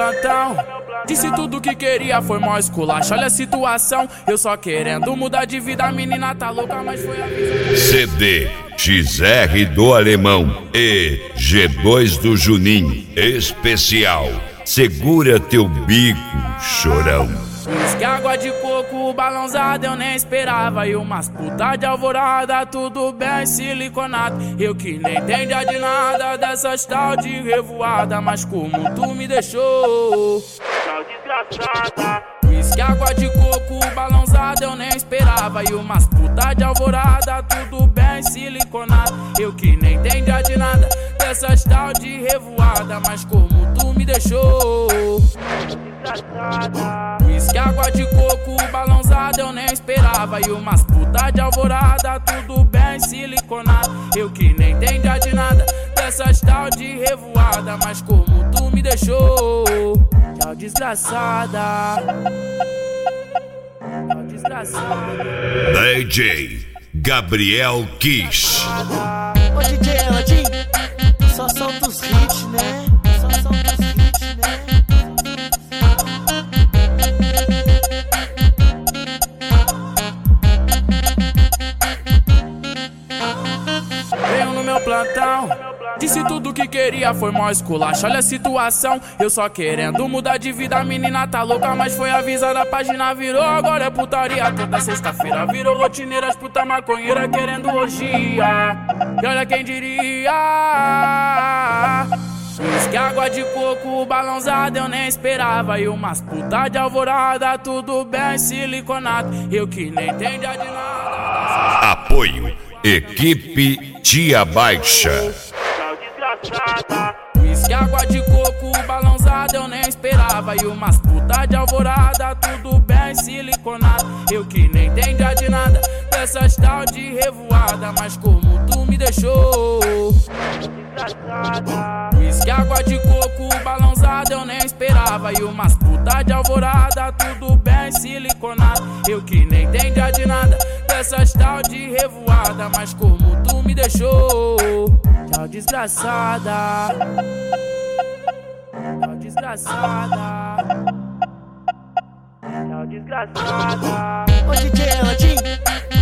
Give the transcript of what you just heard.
plantão. Disse tudo que queria, foi mó esculacho. Olha a situação, eu só querendo mudar de vida. A menina tá louca, mas foi a vida. CD XR do Alemão e G2 do Juninho. Especial. Segura teu bico, chorão. Uísque, água de coco, balãozada eu nem esperava. E umas puta de alvorada, tudo bem siliconado. Eu que nem entendia de nada dessas tal de revoada. Mas como tu me deixou, tal desgraçada. Uísque, água de coco, balãozada eu nem esperava. E umas puta de alvorada, tudo bem siliconado. Eu que nem entendia de nada dessas tal de revoada. Mas como tu me deixou, uísque, água de coco, balãozada eu nem esperava. E umas puta de alvorada, tudo bem siliconado. Eu que nem entendia de nada dessas tal de revoada. Mas como tu me deixou, tchau desgraçada. Tchau desgraçada. DJ Gabriel Kish. Ô DJ Eladinho, só solta os hits, né? Só solta os hits, né? Veio no meu plantão, disse tudo que queria, foi mó esculacho. Olha a situação, eu só querendo mudar de vida. A menina tá louca, mas foi avisada, a página virou. Agora é putaria, toda sexta-feira virou rotineira. As puta maconheira querendo orgia. E olha quem diria, uísque, água de coco, balãozada eu nem esperava. E umas puta de alvorada, tudo bem siliconado. Eu que nem entendia de nada. Apoio Equipe Tia Baixa. Uísque, água de coco, balãozada eu nem esperava. E umas puta de alvorada, tudo bem siliconado. Eu que nem entendia de nada dessas tal de revoada. Mas como tu me deixou, uísque, água de coco, balãozada eu nem esperava. E umas puta de alvorada, tudo bem siliconado. Eu que nem entendia de nada dessas tal de revoada. Mas como tu me deixou, tchau desgraçada. Tchau desgraçada. Tchau desgraçada. Ô DJ Eladinho,